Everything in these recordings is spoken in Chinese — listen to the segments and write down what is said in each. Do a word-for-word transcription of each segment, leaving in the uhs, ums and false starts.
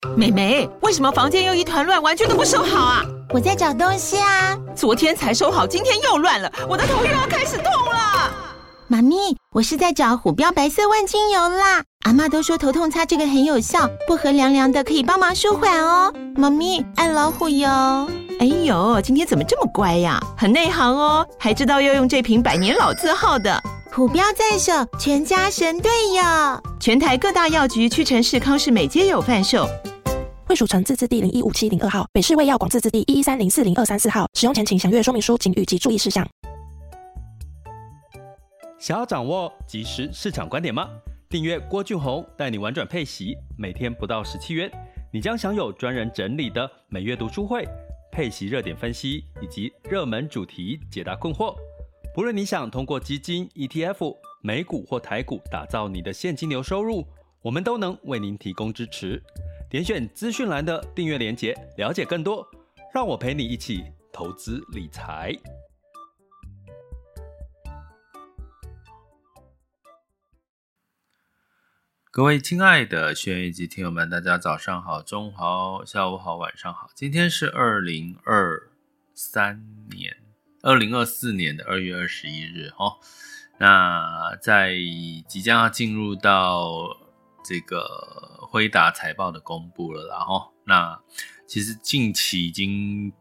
妹妹，为什么房间又一团乱，玩具都不收好啊？ 我在找东西啊。 昨天才收好，今天又乱了，我的头又要开始痛了。 妈咪，我是在找虎标白色万金油啦。阿嬷都说头痛擦这个很有效，薄荷凉凉的，可以帮忙舒缓哦。妈咪，爱老虎油。 哎呦，今天怎么这么乖呀？很内行哦，还知道要用这瓶百年老字号的。 虎标在手，全家神队友。 全台各大药局、屈臣氏、康士美皆有贩售。 卫署成字字第零一五七零二号，北市卫药广字字第一一三零四零二三四号。使用前请详阅说明书、警语及注意事项。 想要掌握即时市场观点吗？订阅郭俊宏带你玩转配息，每天不到十七元，你将享有专人整理的每月读书会、配息热点分析以及热门主题解答困惑。不论你想通过基金、E T F、美股或台股打造你的现金流收入，我们都能为您提供支持。点选资讯栏的订阅连结，了解更多。让我陪你一起投资理财。 各位亲爱的学员以及听友们，大家早上好、中午好、下午好、晚上好。今天是二零二三年、二零二四年的二月二十一日哦。那在即将要进入到这个辉达财报的公布了啦齁。那其实近期已经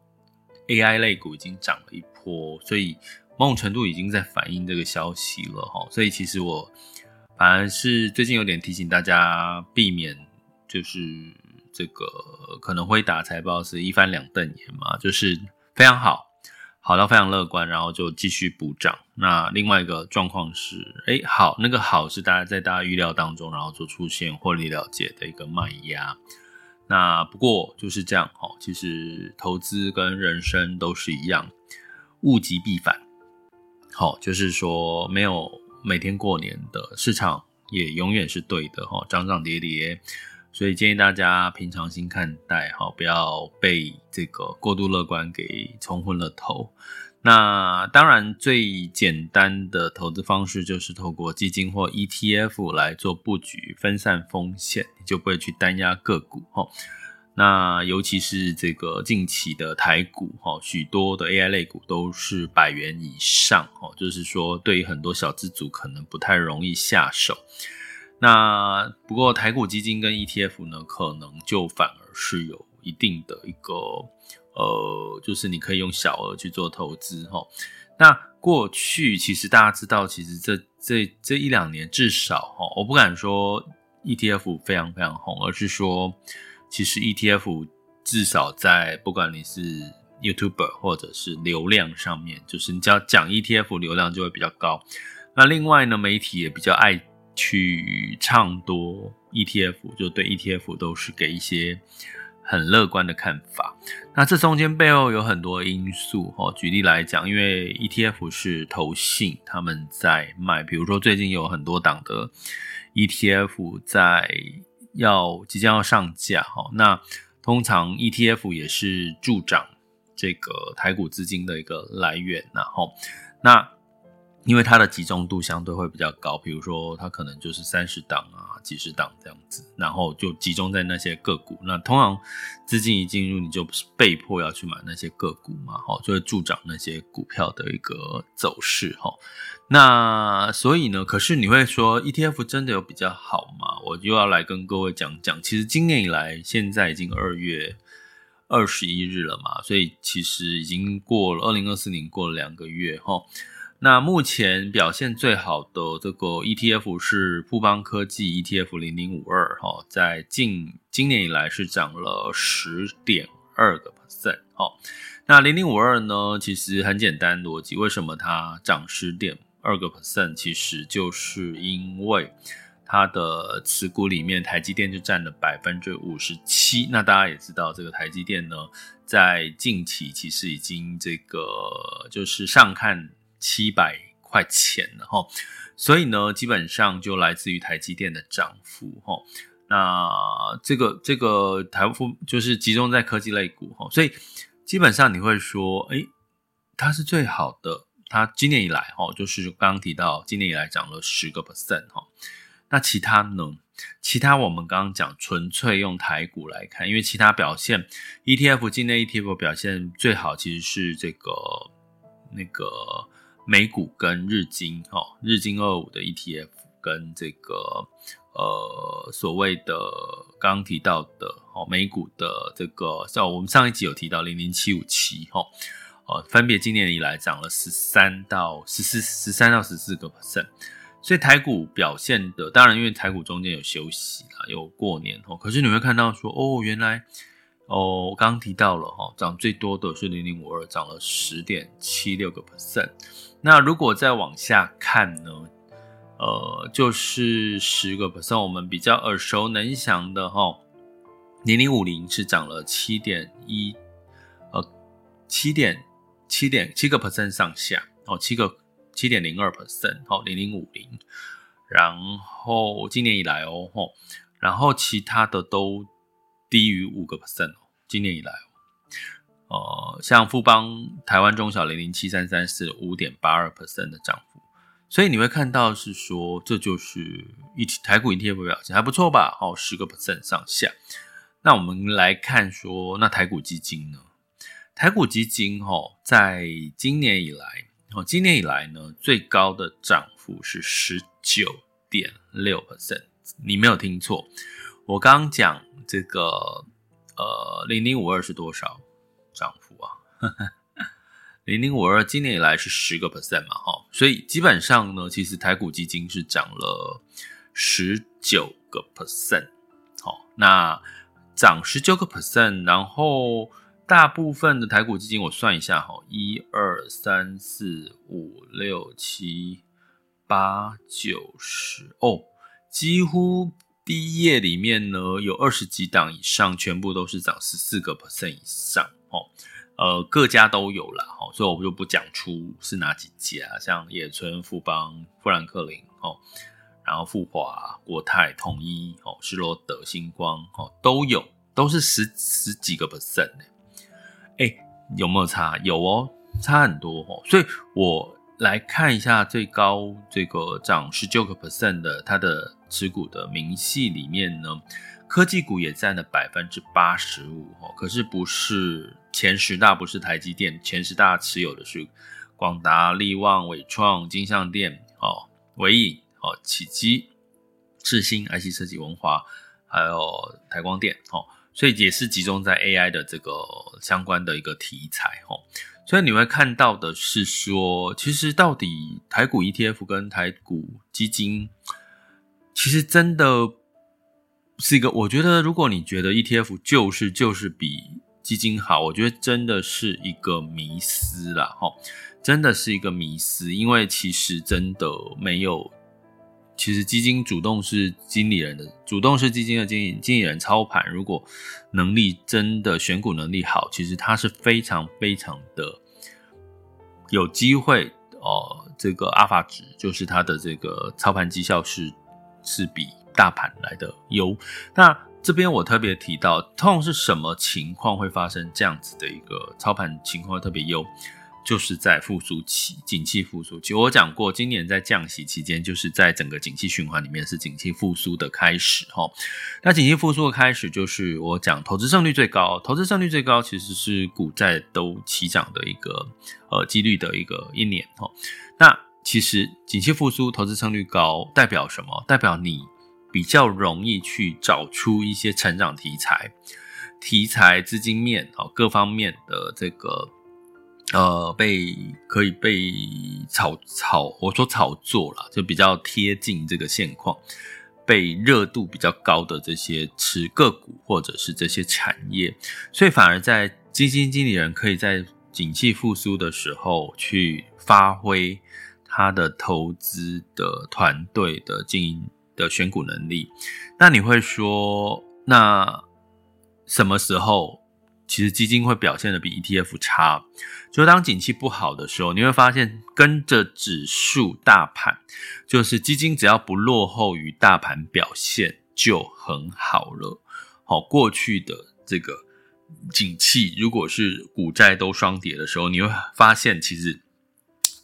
A I 类股已经涨了一波，所以某种程度已经在反映这个消息了齁。所以其实我反而是最近有点提醒大家避免，就是这个可能辉达财报是一翻两瞪眼嘛，就是非常好，好到非常乐观，然后就继续补涨。那另外一个状况是，诶，好，那个好是大家在大家预料当中，然后就出现获利了结的一个卖压。那不过就是这样齁，其实投资跟人生都是一样，物极必反。好，就是说没有每天过年的市场也永远是对的齁，涨涨跌跌，所以建议大家平常心看待齁，不要被这个过度乐观给冲昏了头。那当然最简单的投资方式就是透过基金或 E T F 来做布局，分散风险，你就不会去单押个股齁。那尤其是这个近期的台股齁，许多的 A I 类股都是百元以上齁，就是说对于很多小资族可能不太容易下手。那不过台股基金跟 E T F 呢，可能就反而是有一定的一个呃，就是你可以用小额去做投资齁。那过去其实大家知道，其实这这这一两年至少齁，我不敢说 E T F 非常非常红，而是说其实 E T F 至少在不管你是 YouTuber 或者是流量上面，就是你只要讲 E T F 流量就会比较高。那另外呢，媒体也比较爱去唱多 E T F， 就对 E T F 都是给一些很乐观的看法。那这中间背后有很多因素齁，举例来讲，因为 E T F 是投信他们在卖，比如说最近有很多档的 E T F 在要即将要上架齁，那通常 E T F 也是助长这个台股资金的一个来源啦齁。那因为它的集中度相对会比较高，比如说它可能就是三十档啊、几十档这样子，然后就集中在那些个股。那通常资金一进入，你就被迫要去买那些个股嘛，就会助长那些股票的一个走势。那所以呢，可是你会说 E T F 真的有比较好吗？我就要来跟各位讲讲，其实今年以来，现在已经二月二十一日了嘛，所以其实已经过了二零二四年过了两个月齁。那目前表现最好的这个 E T F 是富邦科技 E T F 零零五二， 在近今年以来是涨了 百分之十点二 那零零五二呢，其实很简单逻辑，为什么它涨 百分之十点二 其实就是因为它的持股里面台积电就占了 百分之五十七。 那大家也知道这个台积电呢，在近期其实已经这个就是上看七百块钱了齁，所以呢基本上就来自于台积电的涨幅齁。那这个这个台富就是集中在科技类股齁，所以基本上你会说诶它是最好的，它今年以来齁，就是刚刚提到今年以来涨了 百分之十 齁。那其他呢， 其他我们刚刚讲纯粹用台股来看，因为其他表现 E T F 境内 E T F 表现最好其实是这个那个美股跟日经哦，日经二十五的 E T F 跟这个呃所谓的刚刚提到的哦美股的这个，像我们上一集有提到零零七五七哦。呃，分别今年以来涨了十三到十四、十三到十四个 percent， 所以台股表现的，当然因为台股中间有休息啦，有过年哦，可是你会看到说，哦，原来哦，我刚刚提到了哈，涨最多的是零零五二，涨了十点七六个 percent。那如果再往下看呢，呃，就是十个 percent， 我们比较耳熟能详的哈，零零五零是涨了七点一，呃，七点。七点七个 percent 上下哦，七个七点零二 percent 哦，零零五零，然后今年以来哦，哦然后其他的都低于五个 percent 哦，今年以来哦，呃，像富邦台湾中小零零七三三是五点八二 percent 的涨幅，所以你会看到是说，这就是台股 E T F 表现还不错吧？哦，十个 percent 上下。那我们来看说，那台股基金呢？台股基金齁，在今年以来，齁，今年以来呢，最高的涨幅是 百分之十九点六， 你没有听错，我刚刚讲这个呃零零五二是多少涨幅啊？零零五二今年以来是 百分之十 嘛，齁，所以基本上呢，其实台股基金是涨了 百分之十九 齁，那涨 百分之十九 然后大部分的台股基金我算一下齁，一二三四五六七八九十哦，几乎第一页里面呢有二十几档以上，全部都是涨 百分之十四 以上齁，呃各家都有啦齁，所以我就不讲出是哪几家，像野村、富邦、富兰克林齁，然后富华、国泰、统一齁、施罗德、星光齁都有，都是十十几个 percent 呢。哎，有没有差？有哦，差很多哦。所以我来看一下最高这个涨 百分之十九 的它的持股的明细里面呢，科技股也占了 百分之八十五 哦。可是不是前十大，不是台积电，前十大持有的是广达、力旺、伟创、金像电、哦、伟影、哦、启基、世新、I C 设计、文华，还有台光电哦。所以也是集中在 A I 的这个相关的一个题材齁，所以你会看到的是说，其实到底台股 E T F 跟台股基金，其实真的是一个，我觉得如果你觉得 E T F 就是就是比基金好，我觉得真的是一个迷思啦齁，真的是一个迷思，因为其实真的没有。其实基金主动是经理人的，主动是基金的经理经理人操盘，如果能力真的选股能力好，其实他是非常非常的有机会哦、呃，这个阿法值就是他的这个操盘绩效是是比大盘来的优。那这边我特别提到，通常是什么情况会发生这样子的一个操盘情况特别优？就是在复苏期，景气复苏期。我讲过，今年在降息期间，就是在整个景气循环里面是景气复苏的开始齁。那景气复苏的开始，就是我讲投资胜率最高，投资胜率最高其实是股债都齐涨的一个呃几率的一个一年齁。那其实景气复苏，投资胜率高，代表什么？代表你比较容易去找出一些成长题材、题材资金面齁各方面的这个。呃，被可以被炒炒，我说炒作啦，就比较贴近这个现况，被热度比较高的这些持个股或者是这些产业，所以反而在基金经理人可以在景气复苏的时候去发挥他的投资的团队的经营的选股能力。那你会说，那什么时候？其实基金会表现的比 E T F 差，就当景气不好的时候，你会发现跟着指数大盘，就是基金只要不落后于大盘表现就很好了。好，过去的这个景气如果是股债都双跌的时候，你会发现其实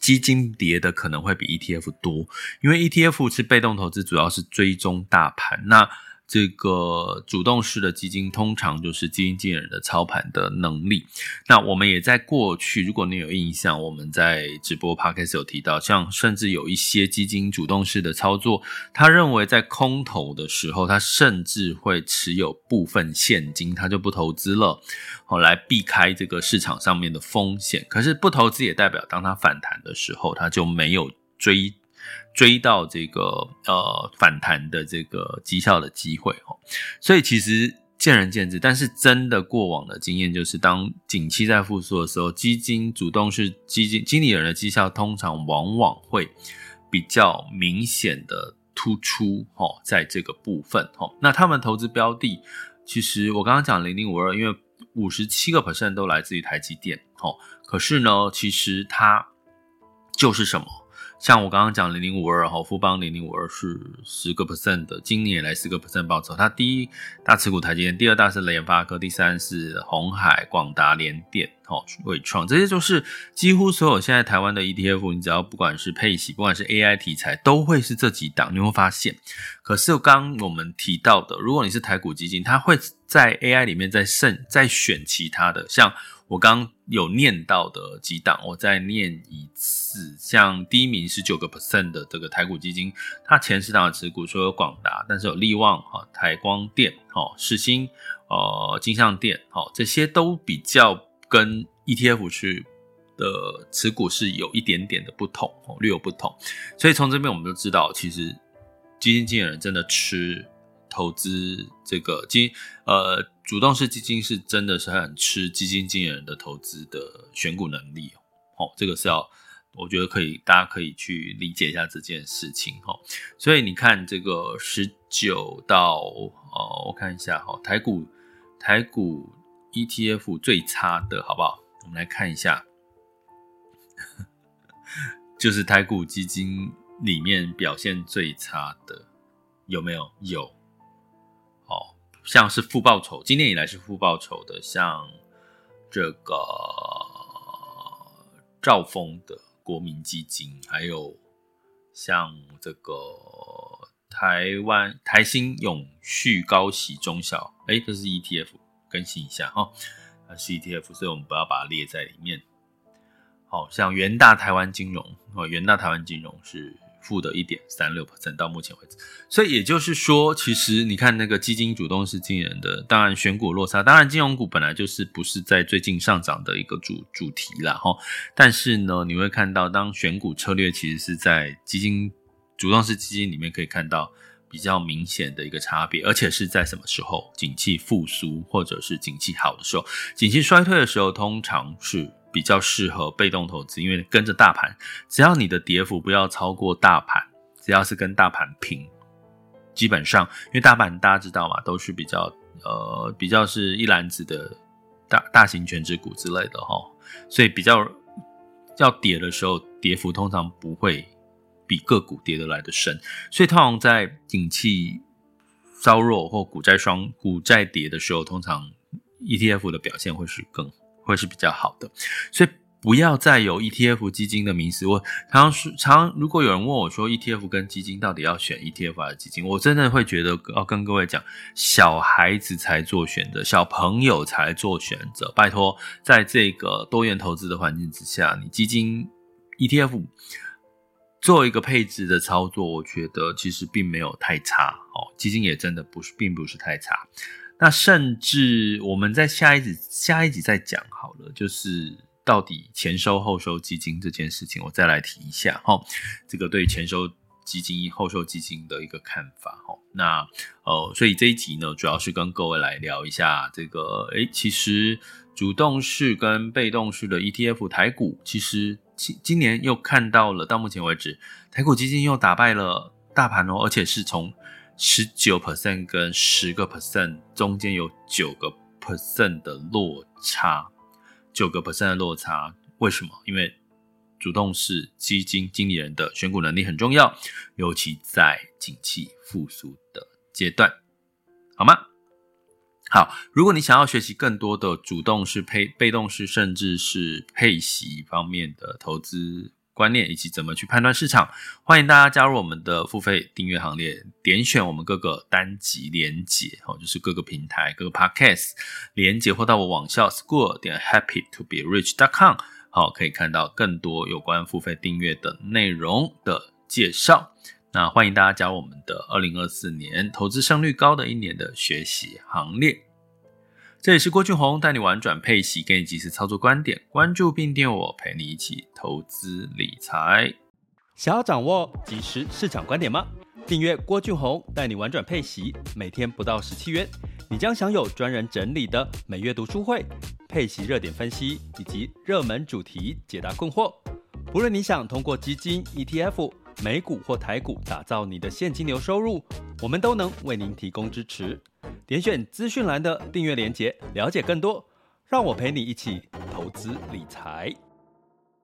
基金跌的可能会比 E T F 多，因为 E T F 是被动投资，主要是追踪大盘，那这个主动式的基金通常就是基金经理人的操盘的能力。那我们也在过去，如果你有印象，我们在直播 podcast 有提到，像甚至有一些基金主动式的操作，他认为在空头的时候，他甚至会持有部分现金，他就不投资了，哦，来避开这个市场上面的风险。可是不投资也代表当他反弹的时候，他就没有追追到这个呃反弹的这个绩效的机会哦，所以其实见仁见智，但是真的过往的经验就是，当景气在复苏的时候，基金主动式基金经理人的绩效通常往往会比较明显的突出哦，在这个部分哦。那他们投资标的，其实我刚刚讲零零五二，因为 百分之五十七 都来自于台积电哦，可是呢，其实它就是什么？像我刚刚讲零零五二，富邦零零五二是 百分之十 的，今年以来 百分之十 报酬。它第一大持股台积电，第二大是联发科，第三是鸿海、广达、联电、伟创，这些就是几乎所有现在台湾的 E T F， 你只要不管是配息，不管是 A I 题材，都会是这几档，你会发现。可是刚刚我们提到的，如果你是台股基金，它会在 A I 里面再剩再选其他的，像我刚刚有念到的几档，我再念一次。像第一名是 百分之九 的这个台股基金，它前十档的持股说有广达，但是有力旺、台光电、世芯、呃金像电，这些都比较跟 E T F 是的持股是有一点点的不同，略有不同。所以从这边我们就知道，其实基金经理人真的吃投资这个基呃主动式基金是真的是很吃基金经理人的投资的选股能力哦，这个是要我觉得可以大家可以去理解一下这件事情哦。所以你看这个十九到呃我看一下哈，台股台股 E T F 最差的好不好？我们来看一下，就是台股基金里面表现最差的有没有？有。像是负报酬，今年以来是负报酬的，像这个兆丰的国民基金，还有像这个台湾台新永续高息中小，诶，这是 E T F， 更新一下齁，它是 E T F， 所以我们不要把它列在里面。好，像元大台湾金融，元大台湾金融是负的 百分之一点三六 到目前为止，所以也就是说，其实你看那个基金主动式经理人的，当然选股落差，当然金融股本来就是不是在最近上涨的一个主主题啦齁，但是呢，你会看到当选股策略其实是在基金主动式基金里面可以看到比较明显的一个差别，而且是在什么时候？景气复苏或者是景气好的时候，景气衰退的时候通常是比较适合被动投资，因为跟着大盘，只要你的跌幅不要超过大盘，只要是跟大盘平，基本上因为大盘大家知道嘛，都是比较呃比较是一篮子的大大型权值股之类的齁，所以比较要跌的时候，跌幅通常不会比个股跌得来的深，所以通常在景气稍弱或股债双股债跌的时候，通常 E T F 的表现会是更会是比较好的，所以不要再有 E T F 基金的迷思。我常常常如果有人问我说 E T F 跟基金到底要选 E T F 还是基金，我真的会觉得要跟各位讲，小孩子才做选择，小朋友才做选择。拜托，在这个多元投资的环境之下，你基金 E T F 做一个配置的操作，我觉得其实并没有太差哦，基金也真的不是并不是太差。那甚至我们在下一集下一集再讲好了，就是到底前收后收基金这件事情，我再来提一下齁，这个对前收基金后收基金的一个看法齁。那呃，所以这一集呢，主要是跟各位来聊一下这个，诶，其实主动式跟被动式的 E T F 台股，其实今年又看到了，到目前为止，台股基金又打败了大盘哦，而且是从 百分之十九 跟 百分之十 中间有 百分之九 的落差 百分之九 的落差，为什么？因为主动式基金经理人的选股能力很重要，尤其在景气复苏的阶段，好吗？好，如果你想要学习更多的主动式、配被动式，甚至是配息方面的投资观念以及怎么去判断市场。欢迎大家加入我们的付费订阅行列，点选我们各个单集连结，就是各个平台各个 podcast 连结，或到我网校 school 点 happy to be rich dot com， 好，可以看到更多有关付费订阅的内容的介绍。那欢迎大家加入我们的二零二四年投资胜率高的一年的学习行列。这里是郭俊宏，带你玩转配息，给你及时操作观点，关注并订阅我，陪你一起投资理财。 想要掌握即时市场观点吗？订阅郭俊宏，带你玩转配息，每天不到十七元，你将享有专人整理的每月读书会、配息热点分析以及热门主题解答困惑。不论你想通过基金、E T F、美股或台股打造你的现金流收入，我们都能为您提供支持。点选资讯栏的订阅连结，了解更多。让我陪你一起投资理财。